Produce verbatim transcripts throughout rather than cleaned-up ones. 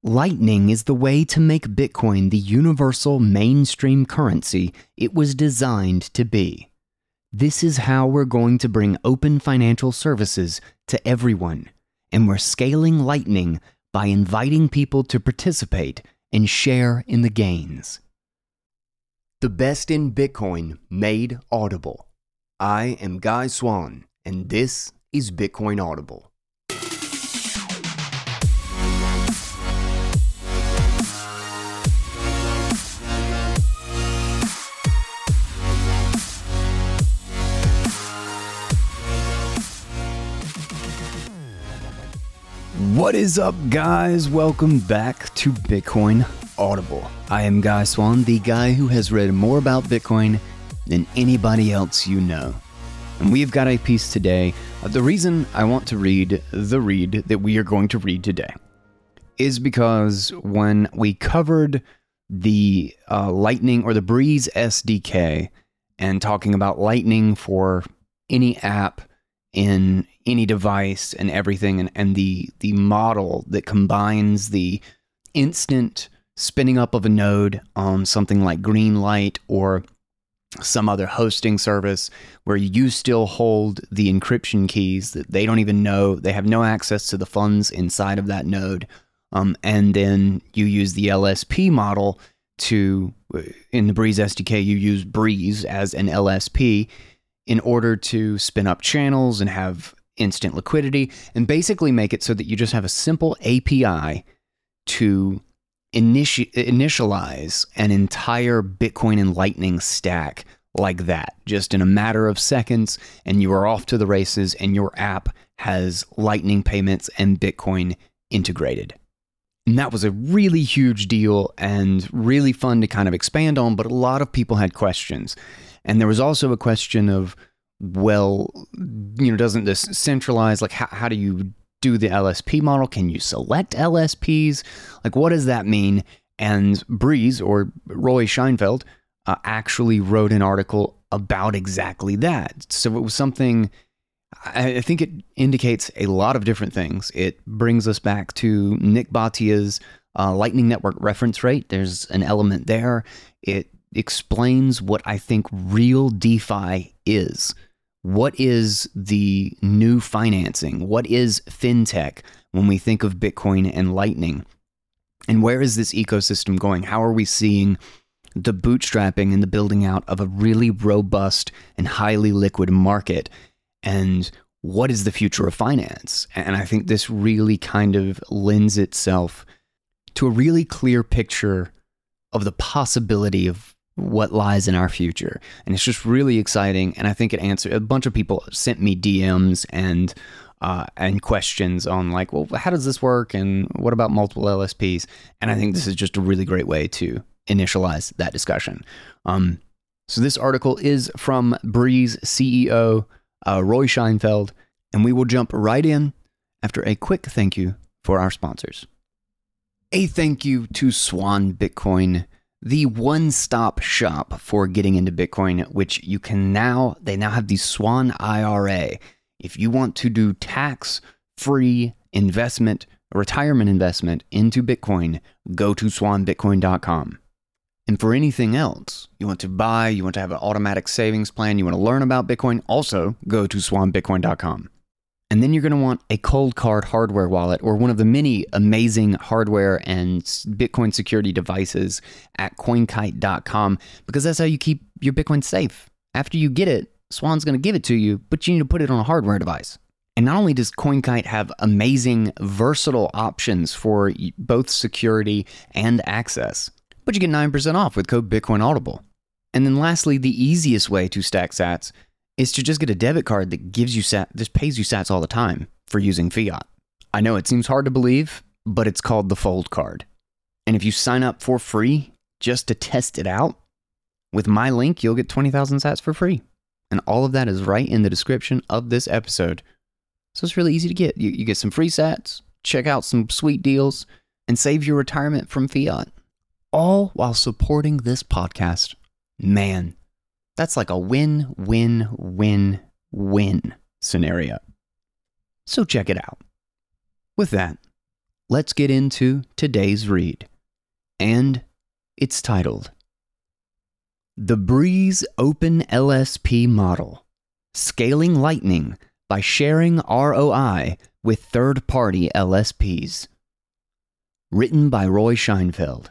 Lightning is the way to make Bitcoin the universal mainstream currency it was designed to be. This is how we're going to bring open financial services to everyone, and we're scaling Lightning by inviting people to participate and share in the gains. The best in Bitcoin made audible. I am Guy Swan, and this is Bitcoin Audible. What is up, guys? Welcome back to Bitcoin Audible. I am Guy Swan, the guy who has read more about Bitcoin than anybody else you know. And we've got a piece today. Uh, the reason I want to read the read that we are going to read today is because when we covered the uh, Lightning or the Breeze S D K and talking about Lightning for any app in any device and everything, and, and the the model that combines the instant spinning up of a node on something like Greenlight or some other hosting service where you still hold the encryption keys that they don't even know, they have no access to the funds inside of that node, um, and then you use the L S P model to, in the Breeze S D K, you use Breeze as an L S P in order to spin up channels and have instant liquidity and basically make it so that you just have a simple A P I to initi- initialize an entire Bitcoin and Lightning stack like that, just in a matter of seconds, and you are off to the races and your app has Lightning payments and Bitcoin integrated. And that was a really huge deal and really fun to kind of expand on, but a lot of people had questions. And there was also a question of, well, you know, doesn't this centralize, like, how, how do you do the L S P model? Can you select L S Ps? Like, what does that mean? And Breeze, or Roy Scheinfeld, uh, actually wrote an article about exactly that. So it was something, I, I think it indicates a lot of different things. It brings us back to Nick Bhatia's uh, Lightning Network reference rate. There's an element there. It explains what I think real DeFi is. What is the new financing? What is fintech when we think of Bitcoin and Lightning? And where is this ecosystem going? How are we seeing the bootstrapping and the building out of a really robust and highly liquid market? And what is the future of finance? And I think this really kind of lends itself to a really clear picture of the possibility of what lies in our future. And it's just really exciting. And I think it answered, a bunch of people sent me D Ms and uh, and questions on like, well, how does this work? And what about multiple L S Ps? And I think this is just a really great way to initialize that discussion. Um, so this article is from Breeze C E O uh, Roy Scheinfeld, and we will jump right in after a quick thank you for our sponsors. A thank you to Swan Bitcoin, the one-stop shop for getting into Bitcoin, which you can now, they now have the Swan I R A. If you want to do tax-free investment, retirement investment into Bitcoin, go to swan bitcoin dot com. And for anything else, you want to buy, you want to have an automatic savings plan, you want to learn about Bitcoin, also go to swan bitcoin dot com. And then you're going to want a Coldcard hardware wallet, or one of the many amazing hardware and Bitcoin security devices at coin kite dot com, because that's how you keep your Bitcoin safe. After you get it, Swan's going to give it to you, but you need to put it on a hardware device. And not only does CoinKite have amazing, versatile options for both security and access, but you get nine percent off with code Bitcoin Audible. And then lastly, the easiest way to stack sats is to just get a debit card that gives you sat, just pays you sats all the time for using fiat. I know it seems hard to believe, but it's called the Fold Card. And if you sign up for free just to test it out, with my link, you'll get twenty thousand sats for free. And all of that is right in the description of this episode. So it's really easy to get. You, you get some free sats, check out some sweet deals, and save your retirement from fiat. All while supporting this podcast. Man, that's like a win, win, win, win scenario. So check it out. With that, let's get into today's read. And it's titled, The Breeze Open L S P Model, Scaling Lightning by Sharing R O I with Third-Party L S Ps. Written by Roy Scheinfeld.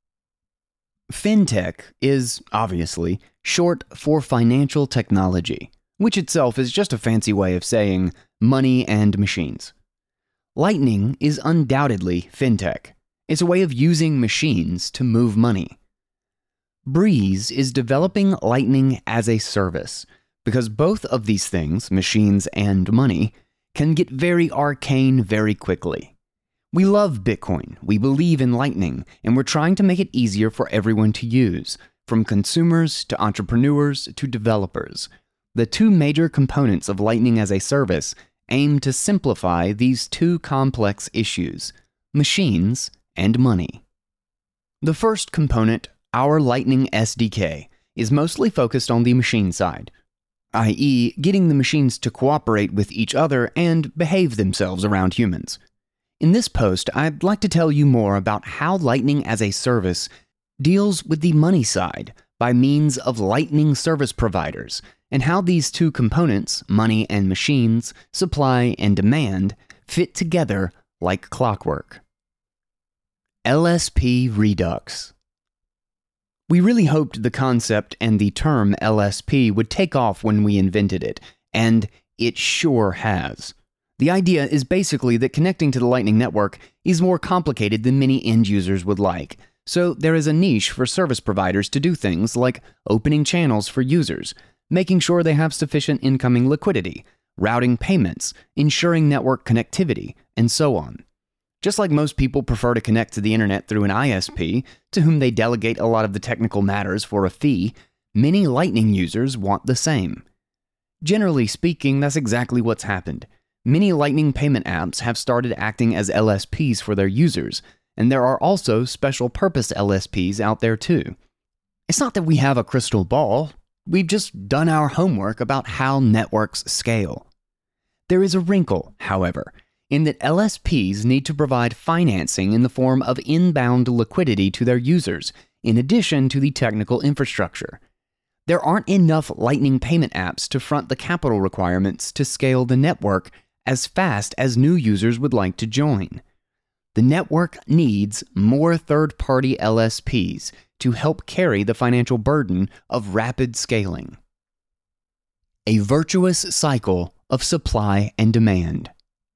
FinTech is, obviously, short for financial technology, which itself is just a fancy way of saying money and machines. Lightning is undoubtedly FinTech. It's a way of using machines to move money. Breeze is developing Lightning as a service, because both of these things, machines and money, can get very arcane very quickly. We love Bitcoin, we believe in Lightning, and we're trying to make it easier for everyone to use, from consumers to entrepreneurs to developers. The two major components of Lightning as a service aim to simplify these two complex issues, machines and money. The first component, our Lightning S D K, is mostly focused on the machine side, that is, getting the machines to cooperate with each other and behave themselves around humans. In this post, I'd like to tell you more about how Lightning as a service deals with the money side by means of Lightning service providers, and how these two components, money and machines, supply and demand, fit together like clockwork. L S P Redux. We really hoped the concept and the term L S P would take off when we invented it, and it sure has. The idea is basically that connecting to the Lightning Network is more complicated than many end users would like, so there is a niche for service providers to do things like opening channels for users, making sure they have sufficient incoming liquidity, routing payments, ensuring network connectivity, and so on. Just like most people prefer to connect to the internet through an I S P, to whom they delegate a lot of the technical matters for a fee, many Lightning users want the same. Generally speaking, that's exactly what's happened. Many Lightning payment apps have started acting as L S Ps for their users, and there are also special purpose L S Ps out there too. It's not that we have a crystal ball, we've just done our homework about how networks scale. There is a wrinkle, however, in that L S Ps need to provide financing in the form of inbound liquidity to their users, in addition to the technical infrastructure. There aren't enough Lightning payment apps to front the capital requirements to scale the network as fast as new users would like to join. The network needs more third-party L S Ps to help carry the financial burden of rapid scaling. A virtuous cycle of supply and demand.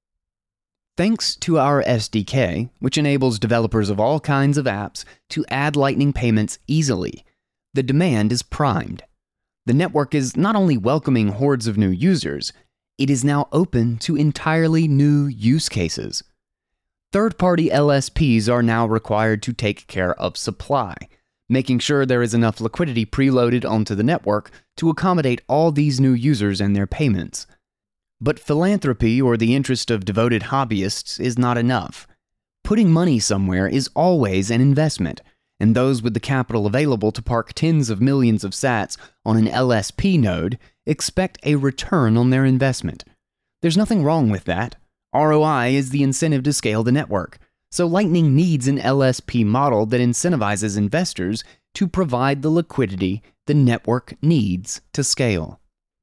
Thanks to our S D K, which enables developers of all kinds of apps to add Lightning payments easily, the demand is primed. The network is not only welcoming hordes of new users, it is now open to entirely new use cases. Third-party L S Ps are now required to take care of supply, making sure there is enough liquidity preloaded onto the network to accommodate all these new users and their payments. But philanthropy or the interest of devoted hobbyists is not enough. Putting money somewhere is always an investment, and those with the capital available to park tens of millions of sats on an L S P node expect a return on their investment. There's nothing wrong with that. R O I is the incentive to scale the network, so Lightning needs an L S P model that incentivizes investors to provide the liquidity the network needs to scale.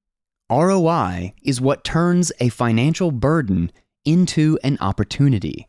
R O I is what turns a financial burden into an opportunity.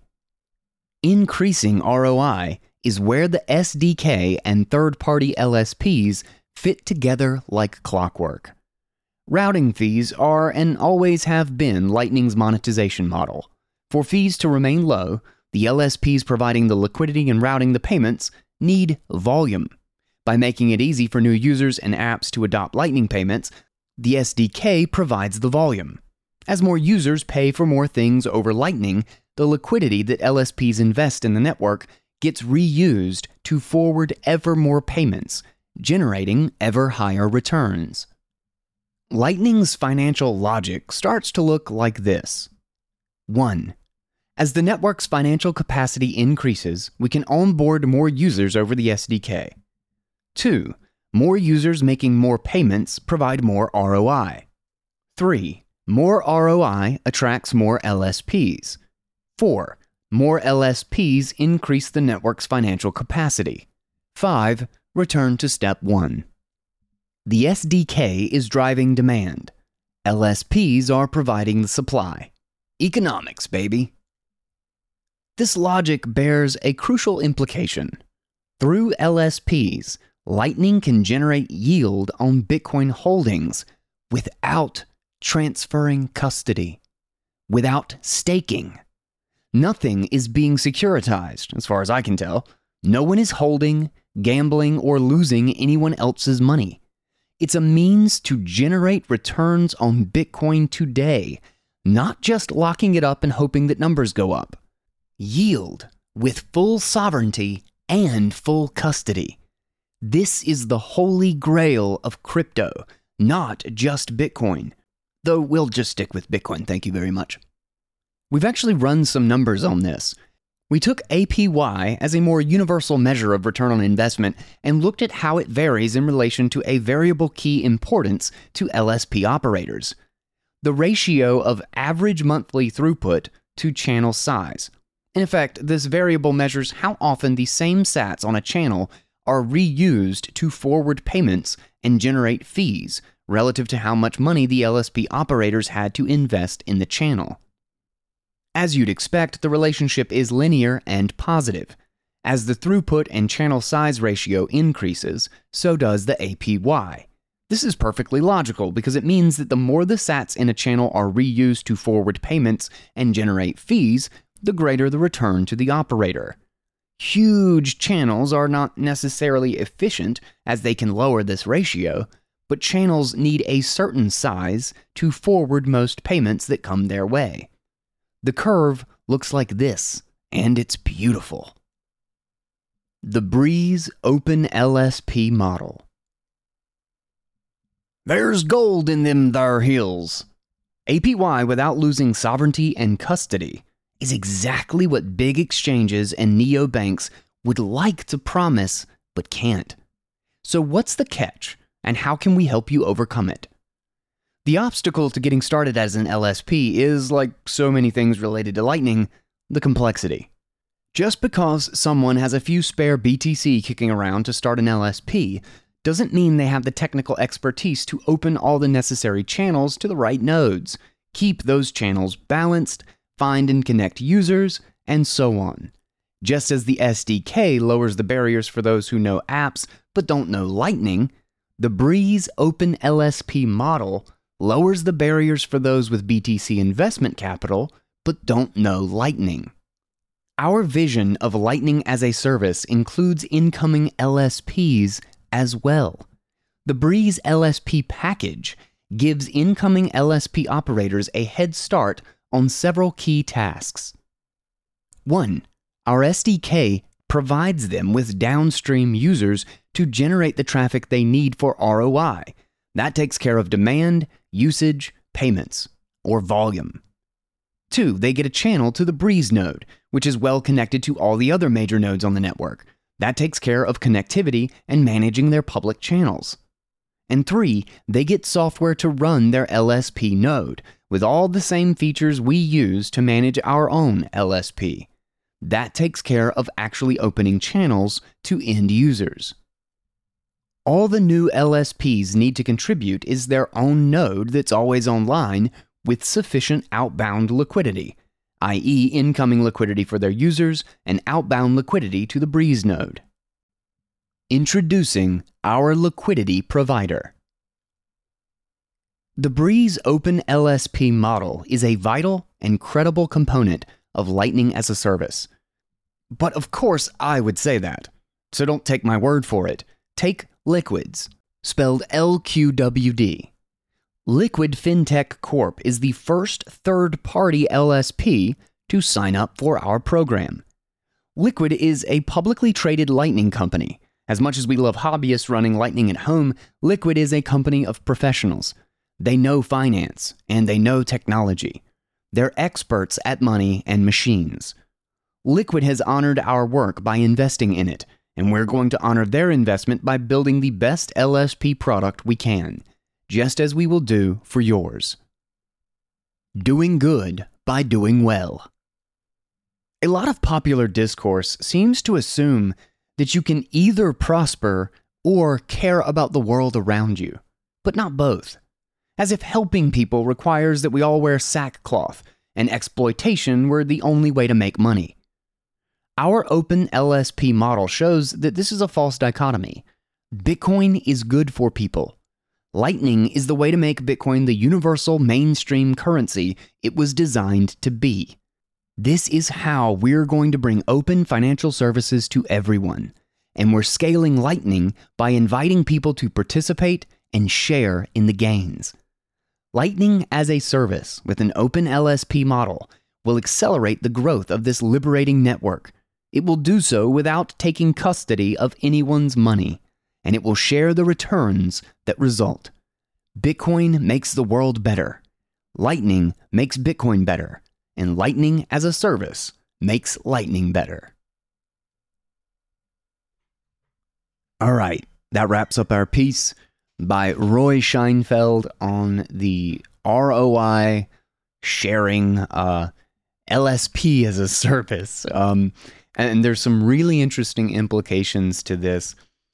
Increasing R O I is where the S D K and third-party L S Ps fit together like clockwork. Routing fees are and always have been Lightning's monetization model. For fees to remain low, the L S Ps providing the liquidity and routing the payments need volume. By making it easy for new users and apps to adopt Lightning payments, the S D K provides the volume. As more users pay for more things over Lightning, the liquidity that L S Ps invest in the network gets reused to forward ever more payments, generating ever higher returns. Lightning's financial logic starts to look like this. one. As the network's financial capacity increases, we can onboard more users over the S D K. two. More users making more payments provide more R O I. three. More R O I attracts more L S Ps. four. More L S Ps increase the network's financial capacity. five. Return to step one. The S D K is driving demand. L S Ps are providing the supply. Economics, baby. This logic bears a crucial implication. Through L S Ps, Lightning can generate yield on Bitcoin holdings without transferring custody, without staking. Nothing is being securitized, as far as I can tell. No one is holding, gambling, or losing anyone else's money. It's a means to generate returns on Bitcoin today, not just locking it up and hoping that numbers go up. Yield with full sovereignty and full custody. This is the holy grail of crypto, not just Bitcoin. Though we'll just stick with Bitcoin, thank you very much. We've actually run some numbers on this. We took A P Y as a more universal measure of return on investment and looked at how it varies in relation to a variable key importance to L S P operators. The ratio of average monthly throughput to channel size. In effect, this variable measures how often the same sats on a channel are reused to forward payments and generate fees relative to how much money the L S P operators had to invest in the channel. As you'd expect, the relationship is linear and positive. As the throughput and channel size ratio increases, so does the A P Y. This is perfectly logical because it means that the more the sats in a channel are reused to forward payments and generate fees, the greater the return to the operator. Huge channels are not necessarily efficient as they can lower this ratio, but channels need a certain size to forward most payments that come their way. The curve looks like this, and it's beautiful. The Breeze Open L S P Model. There's gold in them thar hills. A P Y without losing sovereignty and custody is exactly what big exchanges and neobanks would like to promise but can't. So what's the catch, and how can we help you overcome it? The obstacle to getting started as an L S P is, like so many things related to Lightning, the complexity. Just because someone has a few spare B T C kicking around to start an L S P doesn't mean they have the technical expertise to open all the necessary channels to the right nodes, keep those channels balanced, find and connect users, and so on. Just as the S D K lowers the barriers for those who know apps but don't know Lightning, the Breeze Open L S P model lowers the barriers for those with B T C investment capital but don't know Lightning. Our vision of Lightning as a service includes incoming L S Ps as well. The Breeze L S P package gives incoming L S P operators a head start on several key tasks. one. Our S D K provides them with downstream users to generate the traffic they need for R O I. That takes care of demand, usage, payments, or volume. two. They get a channel to the Breeze node, which is well connected to all the other major nodes on the network. That takes care of connectivity and managing their public channels. And three. They get software to run their L S P node, with all the same features we use to manage our own L S P. That takes care of actually opening channels to end users. All the new L S Ps need to contribute is their own node that's always online with sufficient outbound liquidity, that is incoming liquidity for their users and outbound liquidity to the Breeze node. Introducing our liquidity provider. The Breeze Open L S P model is a vital and credible component of Lightning as a service. But of course I would say that, so don't take my word for it. Take Liquids, spelled L Q W D. Liquid FinTech Corp is the first third-party L S P to sign up for our program. Liquid is a publicly traded Lightning company. As much as we love hobbyists running Lightning at home, Liquid is a company of professionals. They know finance, and they know technology. They're experts at money and machines. Liquid has honored our work by investing in it, and we're going to honor their investment by building the best L S P product we can, just as we will do for yours. Doing good by doing well. A lot of popular discourse seems to assume that you can either prosper or care about the world around you, but not both. As if helping people requires that we all wear sackcloth and exploitation were the only way to make money. Our open L S P model shows that this is a false dichotomy. Bitcoin is good for people. Lightning is the way to make Bitcoin the universal mainstream currency it was designed to be. This is how we're going to bring open financial services to everyone. And we're scaling Lightning by inviting people to participate and share in the gains. Lightning as a service with an open L S P model will accelerate the growth of this liberating network. It will do so without taking custody of anyone's money, and it will share the returns that result. Bitcoin makes the world better. Lightning makes Bitcoin better, and Lightning as a service makes Lightning better. All right, that wraps up our piece by Roy Scheinfeld on the R O I sharing uh, L S P as a service. Um, and there's some really interesting implications to this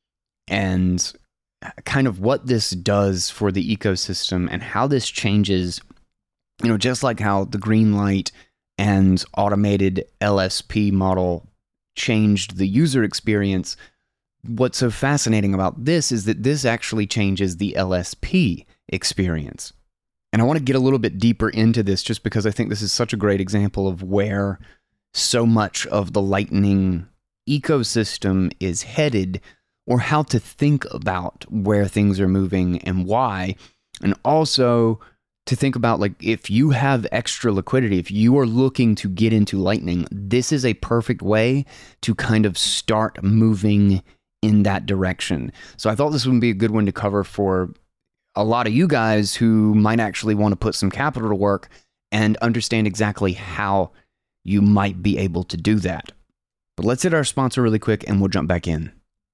and kind of what this does for the ecosystem and how this changes, you know, just like how the Greenlight and automated L S P model changed the user experience. What's so fascinating about this is that this actually changes the L S P experience. And I want to get a little bit deeper into this just because I think this is such a great example of where so much of the Lightning ecosystem is headed, or how to think about where things are moving and why. And also to think about, like, if you have extra liquidity, if you are looking to get into Lightning, this is a perfect way to kind of start moving in that direction. So I thought this would be a good one to cover for a lot of you guys who might actually want to put some capital to work and understand exactly how you might be able to do that. But let's hit our sponsor really quick and we'll jump back in.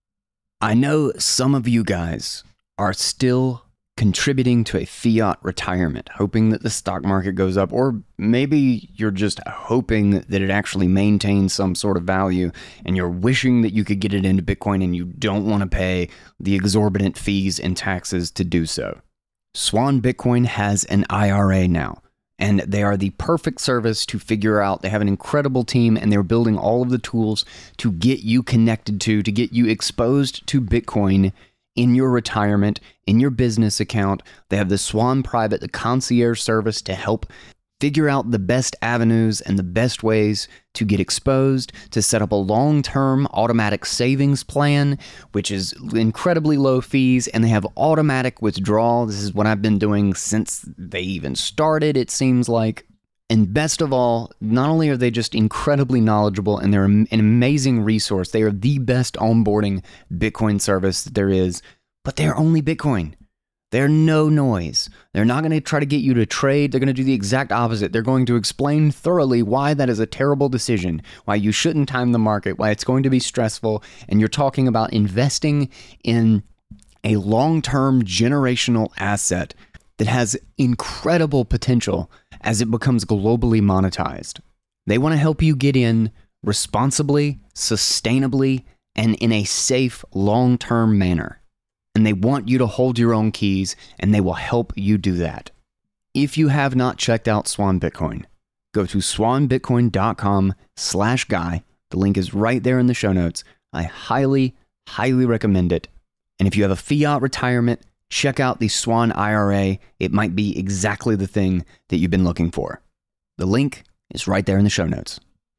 I know some of you guys are still contributing to a fiat retirement, hoping that the stock market goes up, or maybe you're just hoping that it actually maintains some sort of value and you're wishing that you could get it into Bitcoin and you don't want to pay the exorbitant fees and taxes to do so. Swan Bitcoin has an I R A now, and they are the perfect service to figure out. They have an incredible team and they're building all of the tools to get you connected to, to get you exposed to Bitcoin in your retirement, in your business account. They have the Swan Private, the concierge service to help figure out the best avenues and the best ways to get exposed, to set up a long-term automatic savings plan, which is incredibly low fees, and they have automatic withdrawal. This is what I've been doing since they even started, it seems like. And best of all, not only are they just incredibly knowledgeable and they're an amazing resource, they are the best onboarding Bitcoin service that there is, but they're only Bitcoin. They're no noise. They're not going to try to get you to trade. They're going to do the exact opposite. They're going to explain thoroughly why that is a terrible decision, why you shouldn't time the market, why it's going to be stressful, and you're talking about investing in a long-term generational asset that has incredible potential as it becomes globally monetized. They want to help you get in responsibly, sustainably, and in a safe, long-term manner. And they want you to hold your own keys, and they will help you do that. If you have not checked out Swan Bitcoin, go to swanbitcoin.com slash guy. The link is right there in the show notes. I highly, highly recommend it. And if you have a fiat retirement, check out the Swan I R A. It might be exactly the thing that you've been looking for. The link is right there in the show notes.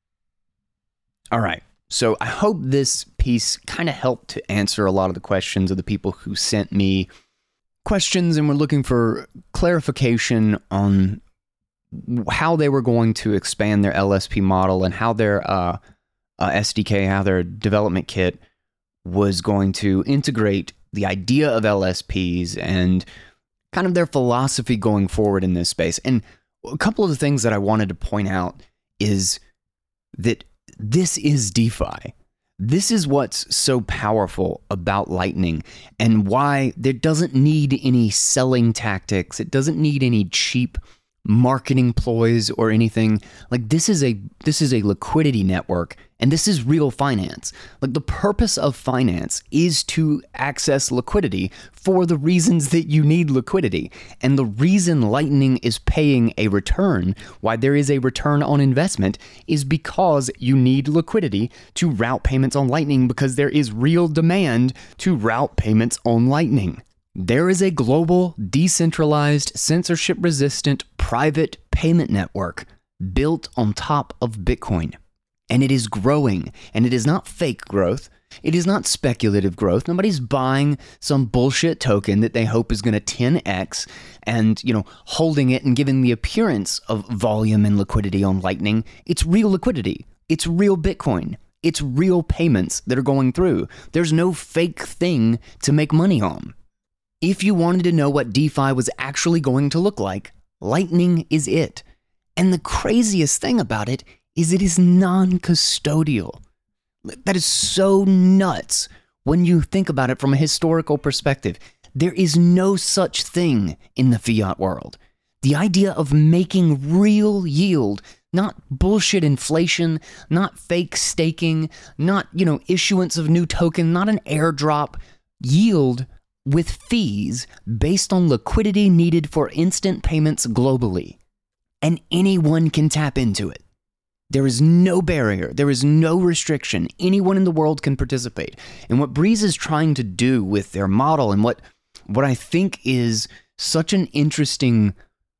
All right. So I hope this piece kind of helped to answer a lot of the questions of the people who sent me questions and were looking for clarification on how they were going to expand their L S P model and how their uh, uh, S D K, how their development kit was going to integrate the idea of L S Ps and kind of their philosophy going forward in this space. And a couple of the things that I wanted to point out is that this is DeFi. This is what's so powerful about Lightning and why there doesn't need any selling tactics. It doesn't need any cheap marketing ploys or anything. Like this is a this is a liquidity network, and this is real finance. Like the purpose of finance is to access liquidity for the reasons that you need liquidity. And the reason Lightning is paying a return, why there is a return on investment, is because you need liquidity to route payments on Lightning, because there is real demand to route payments on Lightning. There is a global, decentralized, censorship-resistant, private payment network built on top of Bitcoin. And it is growing, and it is not fake growth. It is not speculative growth. Nobody's buying some bullshit token that they hope is going to ten x and, you know, holding it and giving the appearance of volume and liquidity on Lightning. It's real liquidity. It's real Bitcoin. It's real payments that are going through. There's no fake thing to make money on. If you wanted to know what DeFi was actually going to look like, Lightning is it. And the craziest thing about it is it is non-custodial. That is so nuts when you think about it from a historical perspective. There is no such thing in the fiat world. The idea of making real yield, not bullshit inflation, not fake staking, not, you know, issuance of new token, not an airdrop, yield with fees based on liquidity needed for instant payments globally. And anyone can tap into it. There is no barrier. There is no restriction. Anyone in the world can participate. And what Breeze is trying to do with their model, and what, what I think is such an interesting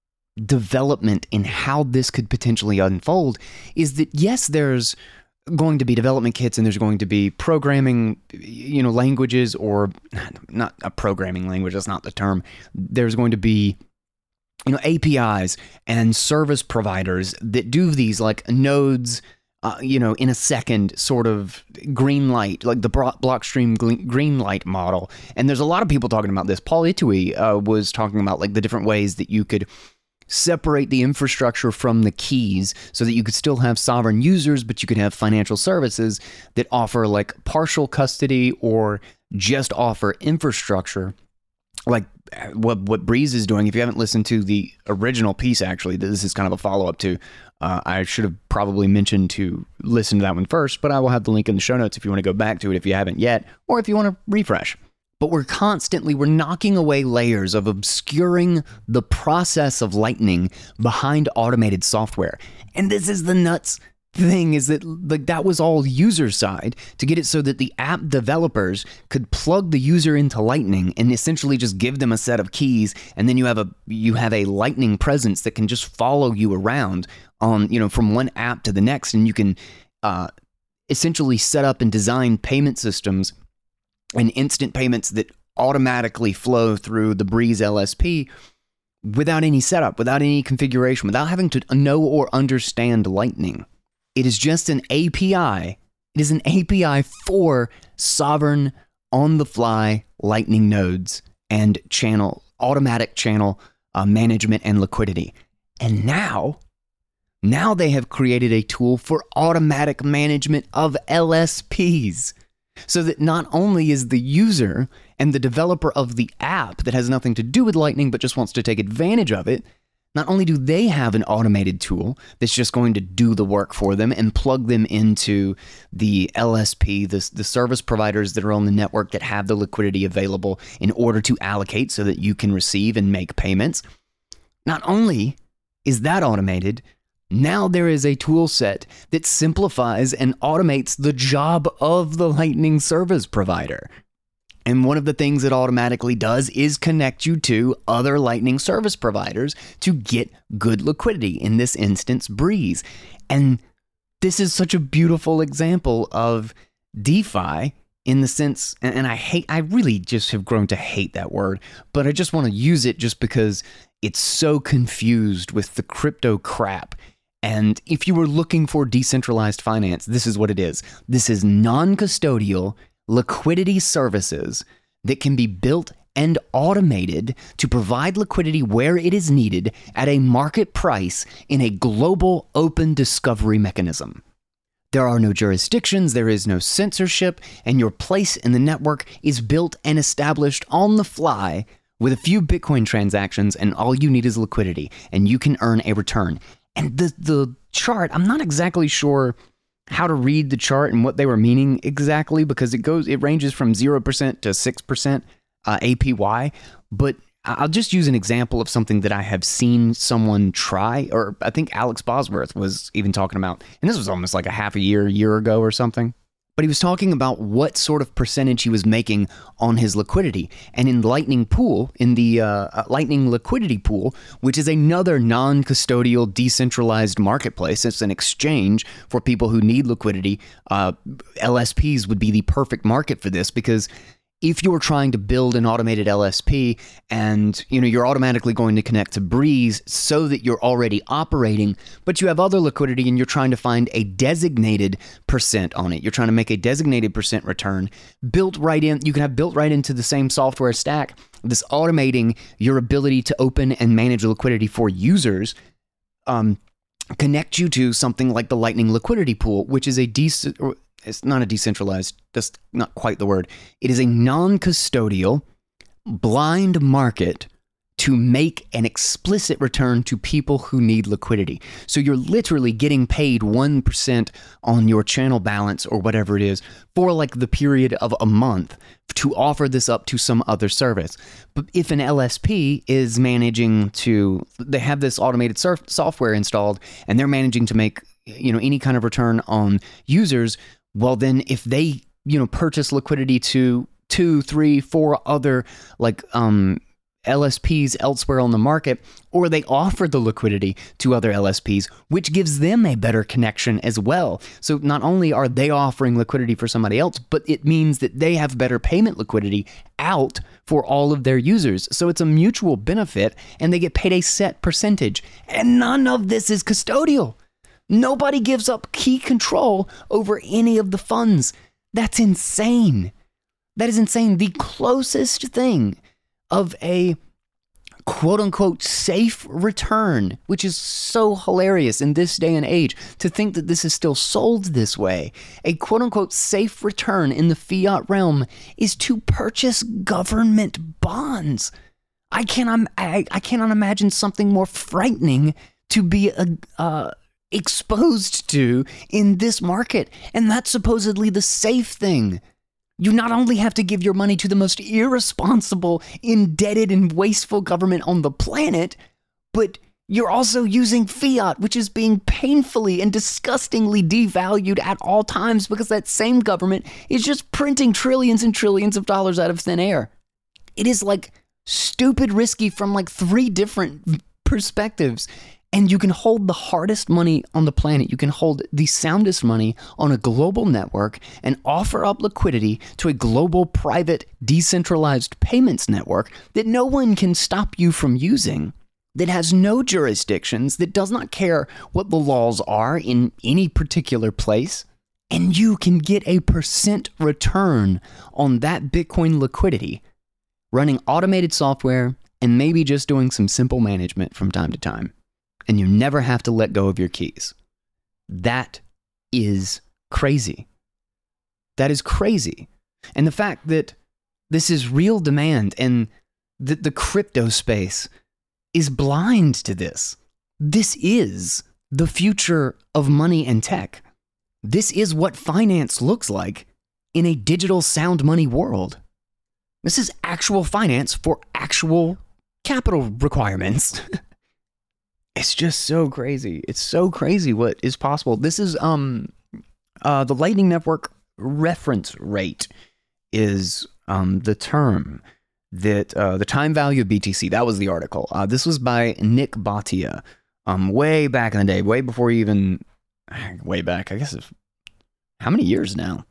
development in how this could potentially unfold, is that yes, there's going to be development kits and there's going to be programming, you know, languages, or not a programming language, that's not the term. There's going to be, you know, A P Is and service providers that do these like nodes, uh, you know, in a second sort of green light, like the Blockstream green light model. And there's a lot of people talking about this. Paul Itui uh, was talking about like the different ways that you could separate the infrastructure from the keys so that you could still have sovereign users, but you could have financial services that offer like partial custody or just offer infrastructure, like what what Breeze is doing. If you haven't listened to the original piece, actually, this is kind of a follow-up to, uh, I should have probably mentioned to listen to that one first, but I will have the link in the show notes if you want to go back to it if you haven't yet, or if you want to refresh. But we're constantly, we're knocking away layers of obscuring the process of Lightning behind automated software. And this is the nuts thing, is that like that was all user side to get it so that the app developers could plug the user into Lightning and essentially just give them a set of keys, and then you have a you have a Lightning presence that can just follow you around on, you know, from one app to the next, and you can uh, essentially set up and design payment systems and instant payments that automatically flow through the Breeze L S P without any setup, without any configuration, without having to know or understand Lightning. It is just an A P I. It is an A P I for sovereign, on-the-fly Lightning nodes and channel, automatic channel uh, management and liquidity. And now, now they have created a tool for automatic management of L S Ps. So that not only is the user and the developer of the app that has nothing to do with Lightning but just wants to take advantage of it, not only do they have an automated tool that's just going to do the work for them and plug them into the L S P, the, the service providers that are on the network that have the liquidity available in order to allocate so that you can receive and make payments. Not only is that automated, now there is a tool set that simplifies and automates the job of the Lightning service provider. And one of the things it automatically does is connect you to other Lightning service providers to get good liquidity, in this instance, Breeze. And this is such a beautiful example of DeFi in the sense, and I hate, I really just have grown to hate that word, but I just want to use it just because it's so confused with the crypto crap. And if you were looking for decentralized finance, this is what it is. This is non-custodial liquidity services that can be built and automated to provide liquidity where it is needed at a market price in a global open discovery mechanism. There are no jurisdictions, there is no censorship, and your place in the network is built and established on the fly with a few Bitcoin transactions, and all you need is liquidity, and you can earn a return. And the the chart, I'm not exactly sure how to read the chart and what they were meaning exactly, because it goes, it ranges from zero percent to six percent uh, A P Y. But I'll just use an example of something that I have seen someone try, or I think Alex Bosworth was even talking about, and this was almost like a half a year, year ago or something. But he was talking about what sort of percentage he was making on his liquidity. And in Lightning Pool, in the uh, Lightning Liquidity Pool, which is another non-custodial decentralized marketplace, it's an exchange for people who need liquidity. Uh, L S Ps would be the perfect market for this, because if you're trying to build an automated L S P and, you know, you're automatically going to connect to Breeze so that you're already operating, but you have other liquidity and you're trying to find a designated percent on it. You're trying to make a designated percent return built right in. You can have built right into the same software stack, this automating your ability to open and manage liquidity for users. Um, connect you to something like the Lightning Liquidity Pool, which is a decent, it's not a decentralized, that's not quite the word. It is a non-custodial, blind market to make an explicit return to people who need liquidity. So you're literally getting paid one percent on your channel balance or whatever it is for like the period of a month to offer this up to some other service. But if an L S P is managing to, they have this automated surf, software installed and they're managing to make, you know, any kind of return on users, well, then if they, you know, purchase liquidity to two, three, four other like um, L S Ps elsewhere on the market, or they offer the liquidity to other L S Ps, which gives them a better connection as well. So not only are they offering liquidity for somebody else, but it means that they have better payment liquidity out for all of their users. So it's a mutual benefit and they get paid a set percentage. And none of this is custodial. Nobody gives up key control over any of the funds. That's insane. That is insane. The closest thing of a quote-unquote safe return, which is so hilarious in this day and age to think that this is still sold this way. A quote-unquote safe return in the fiat realm is to purchase government bonds. I cannot, I, I cannot imagine something more frightening to be a, uh, exposed to in this market, and that's supposedly the safe thing. You not only have to give your money to the most irresponsible, indebted, and wasteful government on the planet, but you're also using fiat, which is being painfully and disgustingly devalued at all times because that same government is just printing trillions and trillions of dollars out of thin air. It is like stupid risky from like three different perspectives. And you can hold the hardest money on the planet. You can hold the soundest money on a global network and offer up liquidity to a global, private, decentralized payments network that no one can stop you from using, that has no jurisdictions, that does not care what the laws are in any particular place. And you can get a percent return on that Bitcoin liquidity, running automated software and maybe just doing some simple management from time to time. And you never have to let go of your keys. That is crazy. That is crazy. And the fact that this is real demand and that the crypto space is blind to this. This is the future of money and tech. This is what finance looks like in a digital sound money world. This is actual finance for actual capital requirements. It's just so crazy. It's so crazy what is possible. This is um uh the Lightning Network reference rate is um the term that uh, the time value of B T C. That was the article. Uh, this was by Nick Bhatia, um way back in the day, way before even way back. I guess it's, how many years now?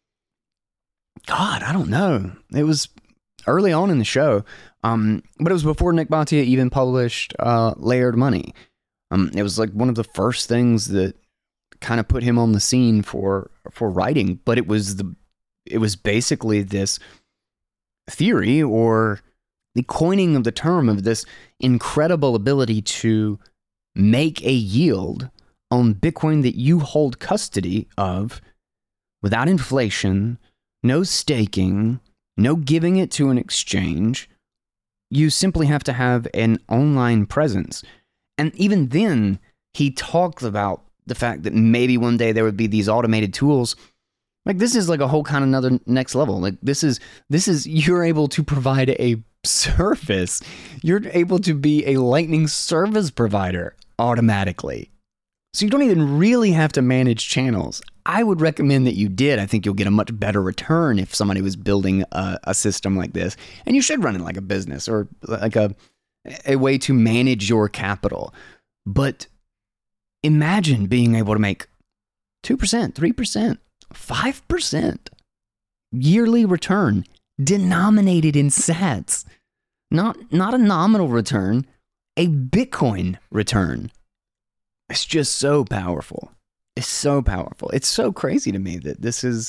God, I don't know. It was early on in the show. Um, but it was before Nick Bhatia even published uh, Layered Money. Um, it was like one of the first things that kind of put him on the scene for for writing. But it was the it was basically this theory, or the coining of the term, of this incredible ability to make a yield on Bitcoin that you hold custody of without inflation, no staking, no giving it to an exchange, You simply have to have an online presence. And even then, he talks about the fact that maybe one day there would be these automated tools. Like, this is like a whole kind of another next level. Like, this is, this is, you're able to provide a service. You're able to be a Lightning service provider automatically. So you don't even really have to manage channels. I would recommend that you did. I think you'll get a much better return if somebody was building a, a system like this. And you should run it like a business or like a, a way to manage your capital. But imagine being able to make two percent, three percent, five percent yearly return denominated in sats. Not, not a nominal return, a Bitcoin return. It's just so powerful. It's so powerful. It's so crazy to me that this is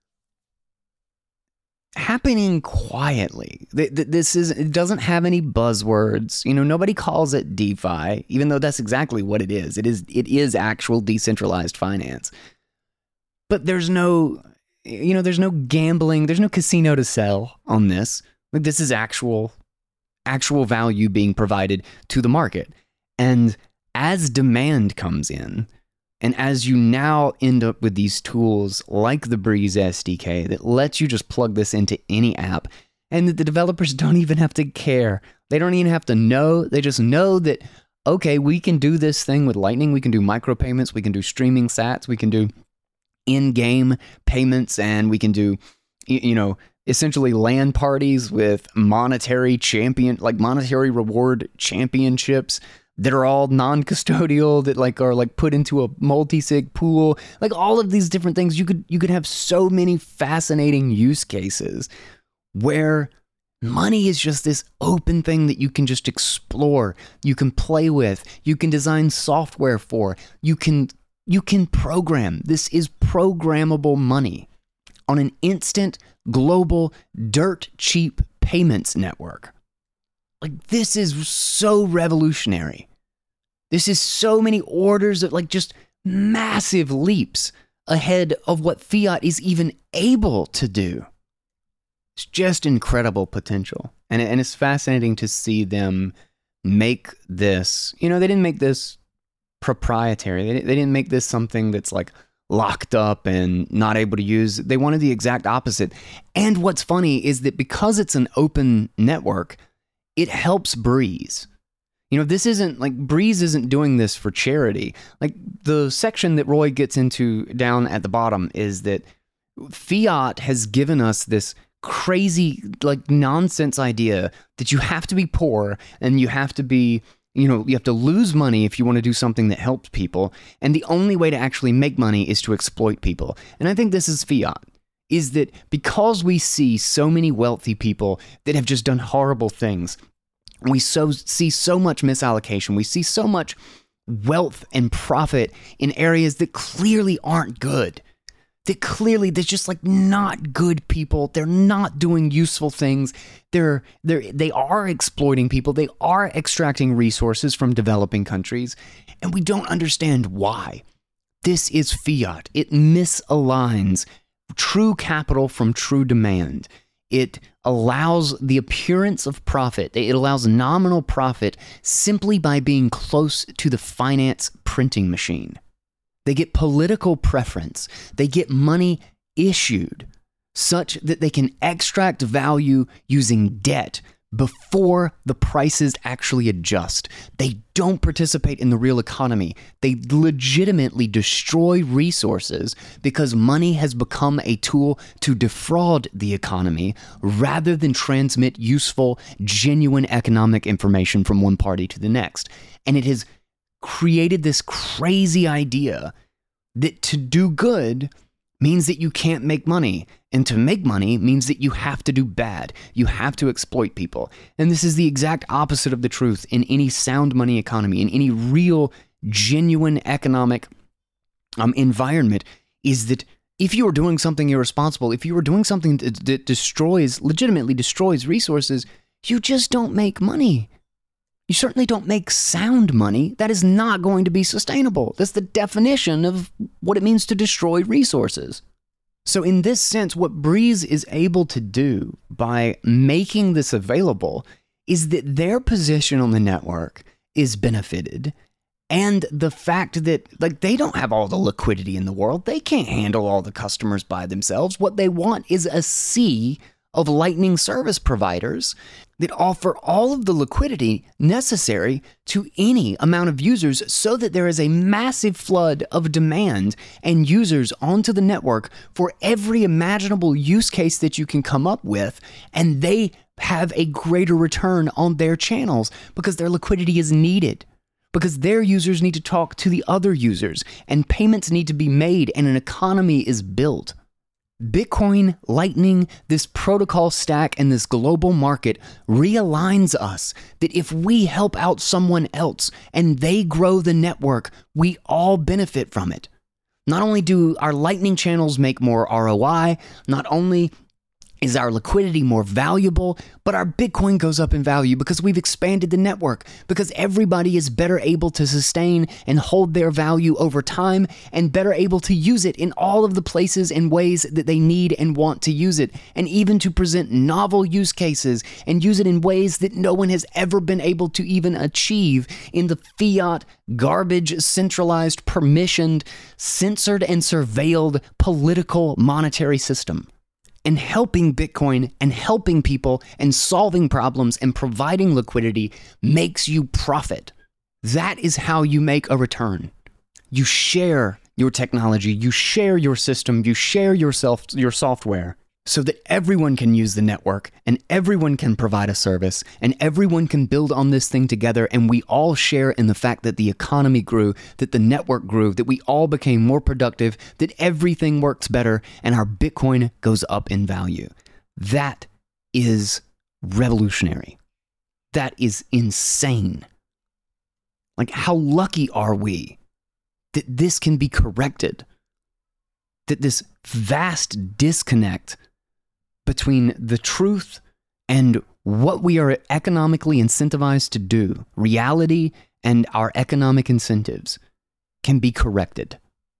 happening quietly. This is, it doesn't have any buzzwords. You know, nobody calls it DeFi, even though that's exactly what it is. It is, it is actual decentralized finance. But there's no, you know, there's no gambling. There's no casino to sell on this. Like, this is actual, actual value being provided to the market. And as demand comes in, and as you now end up with these tools like the Breeze S D K that lets you just plug this into any app, and that the developers don't even have to care. They don't even have to know. They just know that, okay, we can do this thing with Lightning. We can do micropayments. We can do streaming sats. We can do in-game payments, and we can do, you know, essentially LAN parties with monetary champion, like monetary reward championships that are all non-custodial, that like are like put into a multi-sig pool. Like, all of these different things, you could you could have so many fascinating use cases where money is just this open thing that you can just explore, you can play with, you can design software for, you can you can program. This is programmable money on an instant, global, dirt cheap payments network. Like, this is so revolutionary. This is so many orders of, like, just massive leaps ahead of what fiat is even able to do. It's just incredible potential. And, and it's fascinating to see them make this, you know, they didn't make this proprietary. They, they didn't make this something that's like locked up and not able to use. They wanted the exact opposite. And what's funny is that because it's an open network, it helps Breeze. You know, this isn't like, Breeze isn't doing this for charity. Like, the section that Roy gets into down at the bottom is that fiat has given us this crazy, like, nonsense idea that you have to be poor and you have to be, you know, you have to lose money if you want to do something that helps people. And the only way to actually make money is to exploit people. And I think this is fiat. Is that because we see so many wealthy people that have just done horrible things, we so see so much misallocation, we see so much wealth and profit in areas that clearly aren't good, that clearly there's just like not good people, they're not doing useful things, they're, they're, they are exploiting people, they are extracting resources from developing countries, and we don't understand why. This is fiat. It misaligns true capital from true demand. It allows the appearance of profit. It allows nominal profit simply by being close to the finance printing machine. They get political preference. They get money issued such that they can extract value using debt before the prices actually adjust. They don't participate in the real economy. They legitimately destroy resources because money has become a tool to defraud the economy rather than transmit useful, genuine economic information from one party to the next. And it has created this crazy idea that to do good means that you can't make money. And to make money means that you have to do bad. You have to exploit people. And this is the exact opposite of the truth in any sound money economy, in any real, genuine economic um, environment, is that if you are doing something irresponsible, if you are doing something that, that destroys, legitimately destroys resources, you just don't make money. You certainly don't make sound money. That is not going to be sustainable. That's the definition of what it means to destroy resources. So in this sense, what Breeze is able to do by making this available is that their position on the network is benefited, and the fact that like they don't have all the liquidity in the world. They can't handle all the customers by themselves. What they want is a sea of Lightning service providers that offer all of the liquidity necessary to any amount of users so that there is a massive flood of demand and users onto the network for every imaginable use case that you can come up with, and they have a greater return on their channels because their liquidity is needed, because their users need to talk to the other users, and payments need to be made, and an economy is built. Bitcoin, Lightning, this protocol stack, and this global market realigns us that if we help out someone else and they grow the network, we all benefit from it. Not only do our Lightning channels make more R O I, not only is our liquidity more valuable, but our Bitcoin goes up in value because we've expanded the network, because everybody is better able to sustain and hold their value over time and better able to use it in all of the places and ways that they need and want to use it, and even to present novel use cases and use it in ways that no one has ever been able to even achieve in the fiat, garbage, centralized, permissioned, censored, and surveilled political monetary system. And helping Bitcoin and helping people and solving problems and providing liquidity makes you profit. That is how you make a return. You share your technology, you share your system, you share yourself, your software, so that everyone can use the network and everyone can provide a service and everyone can build on this thing together, and we all share in the fact that the economy grew, that the network grew, that we all became more productive, that everything works better, and our Bitcoin goes up in value. That is revolutionary. That is insane. Like, how lucky are we that this can be corrected? That this vast disconnect between the truth and what we are economically incentivized to do, reality and our economic incentives, can be corrected.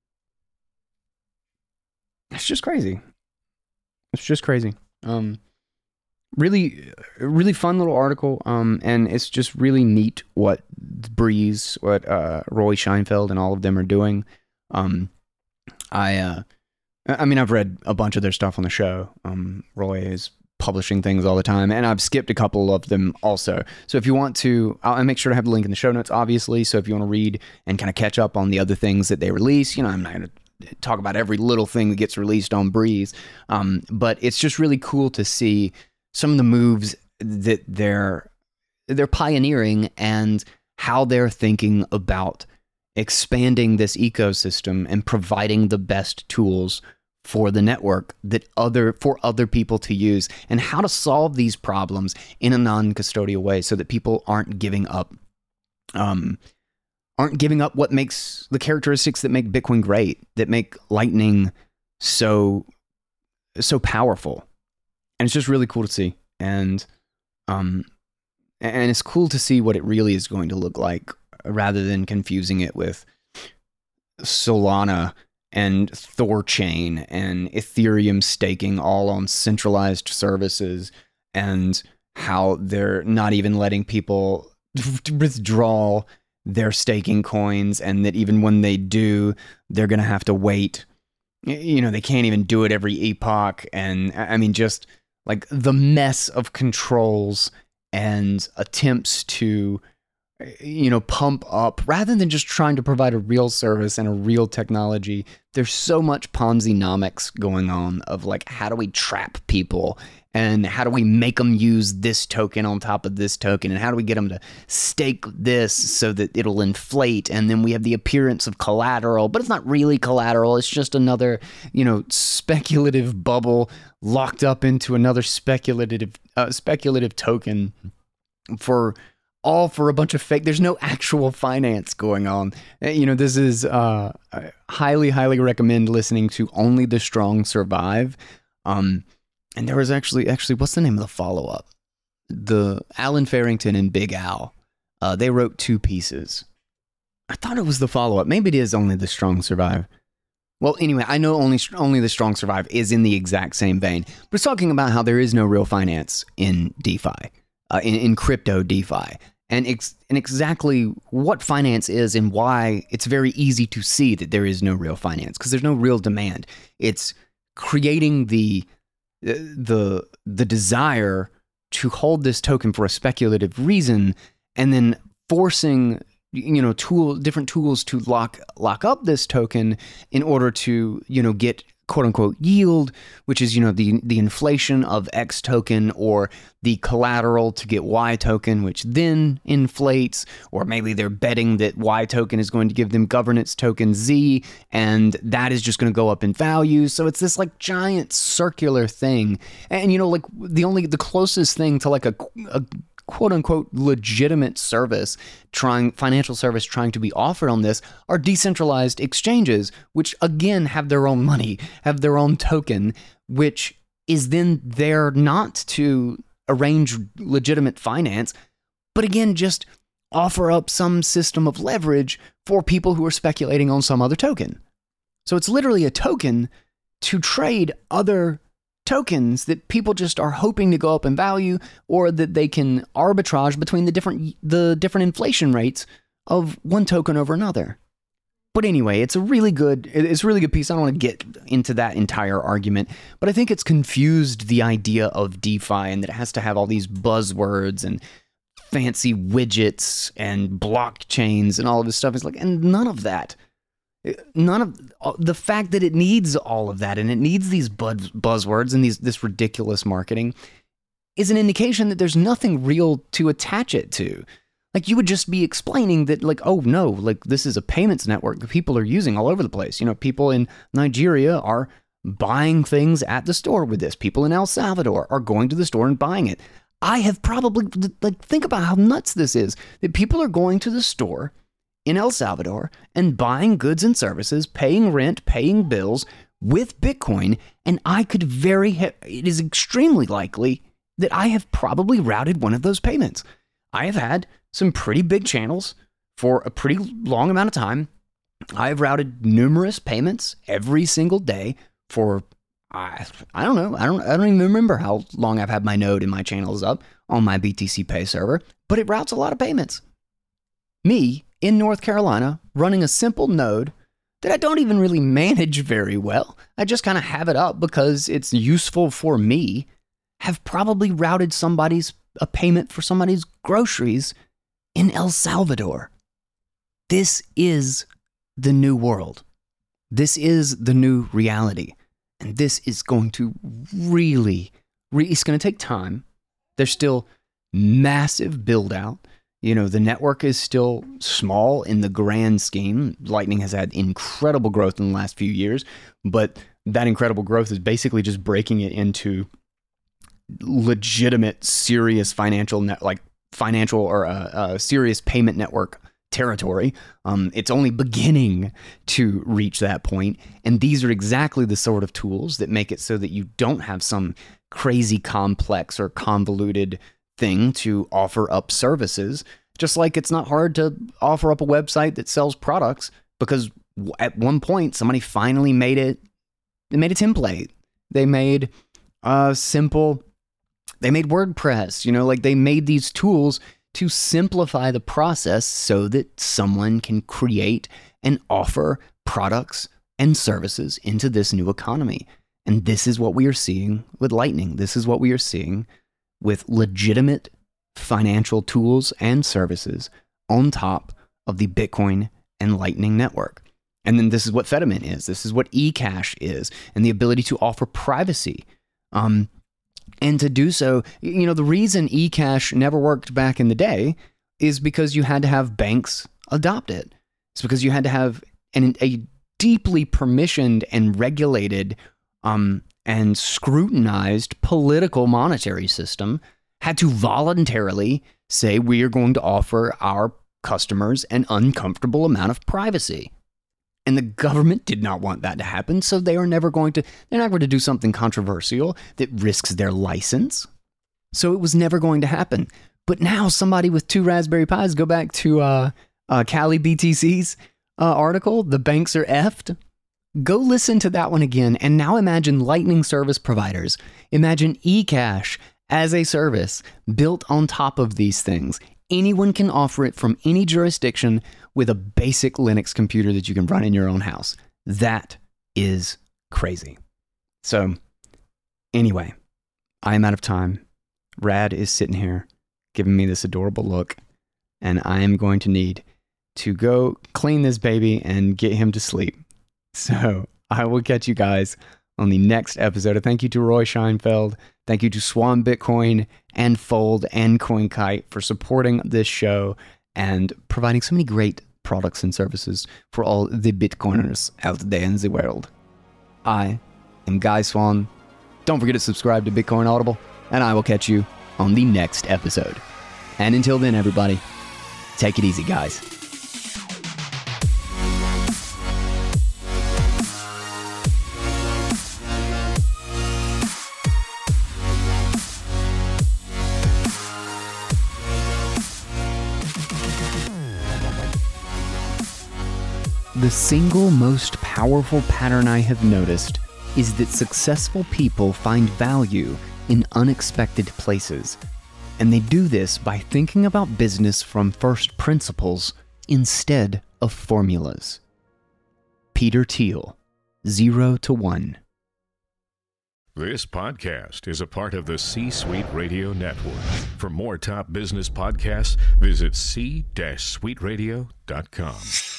It's just crazy. It's just crazy. Um, really, really fun little article. Um, and it's just really neat what Breeze, what uh, Roy Scheinfeld and all of them are doing. Um, I, uh, I mean, I've read a bunch of their stuff on the show. Um, Roy is publishing things all the time, and I've skipped a couple of them also. So if you want to, I'll make sure to have the link in the show notes, obviously. So if you want to read and kind of catch up on the other things that they release, you know, I'm not going to talk about every little thing that gets released on Breeze, um, but it's just really cool to see some of the moves that they're they're pioneering and how they're thinking about expanding this ecosystem and providing the best tools for the network that other for other people to use, and how to solve these problems in a non-custodial way so that people aren't giving up um aren't giving up what makes the characteristics that make Bitcoin great, that make Lightning so so powerful. And it's just really cool to see. And um and it's cool to see what it really is going to look like, rather than confusing it with Solana and Thorchain and Ethereum staking all on centralized services, and how they're not even letting people withdraw their staking coins, and that even when they do, they're going to have to wait. You know, they can't even do it every epoch. And I mean, just like the mess of controls and attempts to, you know, pump up rather than just trying to provide a real service and a real technology. There's so much Ponzi-nomics going on of like, how do we trap people, and how do we make them use this token on top of this token, and how do we get them to stake this so that it'll inflate, and then we have the appearance of collateral, but it's not really collateral. It's just another, you know, speculative bubble locked up into another speculative uh, speculative token for all for a bunch of fake. There's no actual finance going on. You know, this is uh, I highly, highly recommend listening to Only the Strong Survive. Um, and there was actually, actually, what's the name of the follow-up? The Alan Farrington and Big Al. Uh, they wrote two pieces. I thought it was the follow-up. Maybe it is Only the Strong Survive. Well, anyway, I know Only Only the Strong Survive is in the exact same vein, but it's talking about how there is no real finance in DeFi. uh, in, in crypto DeFi. And, ex- and exactly what finance is and why it's very easy to see that there is no real finance, because there's no real demand. It's creating the the the desire to hold this token for a speculative reason, and then forcing you know tool different tools to lock lock up this token in order to you know get quote unquote yield, which is you know the the inflation of X token, or the collateral to get Y token, which then inflates, or maybe they're betting that Y token is going to give them governance token Z, and that is just going to go up in value. So it's this like giant circular thing. And you know like the only the closest thing to like a, a quote unquote legitimate service trying financial service trying to be offered on this are decentralized exchanges, which again have their own money, have their own token, which is then there not to arrange legitimate finance, but again just offer up some system of leverage for people who are speculating on some other token. So it's literally a token to trade other tokens that people just are hoping to go up in value, or that they can arbitrage between the different the different inflation rates of one token over another. But anyway, it's a really good it's a really good piece. I don't want to get into that entire argument, but I think it's confused the idea of DeFi, and that it has to have all these buzzwords and fancy widgets and blockchains and all of this stuff. It's like, and none of that. None of the fact that it needs all of that, and it needs these buzz, buzzwords and these this ridiculous marketing, is an indication that there's nothing real to attach it to. Like, you would just be explaining that, like, oh no, like this is a payments network that people are using all over the place. You know, people in Nigeria are buying things at the store with this. People in El Salvador are going to the store and buying it. I have probably, like, think about how nuts this is, that people are going to the store in El Salvador and buying goods and services, paying rent, paying bills with Bitcoin, and I could very, ha- it is extremely likely that I have probably routed one of those payments. I have had some pretty big channels for a pretty long amount of time. I have routed numerous payments every single day for, I, I don't know, I don't, I don't even remember how long I've had my node in my channels up on my B T C Pay server, but it routes a lot of payments. Me, in North Carolina, running a simple node that I don't even really manage very well, I just kind of have it up because it's useful for me, have probably routed somebody's a payment for somebody's groceries in El Salvador. This is the new world. This is the new reality. And this is going to really, re- it's going to take time. There's still massive build out. You know, the network is still small in the grand scheme. Lightning has had incredible growth in the last few years, but that incredible growth is basically just breaking it into legitimate, serious financial net, like financial or uh, uh, serious payment network territory. Um, it's only beginning to reach that point, and these are exactly the sort of tools that make it so that you don't have some crazy complex or convoluted thing to offer up services. Just like it's not hard to offer up a website that sells products, because at one point somebody finally made it. They made a template. They made a simple. They made WordPress. You know, like they made these tools to simplify the process so that someone can create and offer products and services into this new economy. And this is what we are seeing with Lightning. This is what we are seeing with legitimate financial tools and services on top of the Bitcoin and Lightning network. And then this is what Fedimint is. This is what eCash is, and the ability to offer privacy. Um, and to do so, you know, the reason eCash never worked back in the day is because you had to have banks adopt it. It's because you had to have an, a deeply permissioned and regulated um, and scrutinized political monetary system had to voluntarily say, we are going to offer our customers an uncomfortable amount of privacy. And the government did not want that to happen, so they are never going to, they're not going to do something controversial that risks their license. So it was never going to happen. But now somebody with two Raspberry Pis, go back to uh, uh, Cali B T C's uh, article, The Banks Are Effed. Go listen to that one again, and now imagine Lightning service providers. Imagine eCash as a service built on top of these things. Anyone can offer it from any jurisdiction with a basic Linux computer that you can run in your own house. That is crazy. So anyway, I am out of time. Rad is sitting here giving me this adorable look, and I am going to need to go clean this baby and get him to sleep. So I will catch you guys on the next episode. A thank you to Roy Scheinfeld. Thank you to Swan Bitcoin and Fold and CoinKite for supporting this show and providing so many great products and services for all the Bitcoiners out there in the world. I am Guy Swan. Don't forget to subscribe to Bitcoin Audible, and I will catch you on the next episode. And until then, everybody, take it easy, guys. The single most powerful pattern I have noticed is that successful people find value in unexpected places, and they do this by thinking about business from first principles instead of formulas. Peter Thiel, Zero to One. This podcast is a part of the C-Suite Radio Network. For more top business podcasts, visit c suite radio dot com.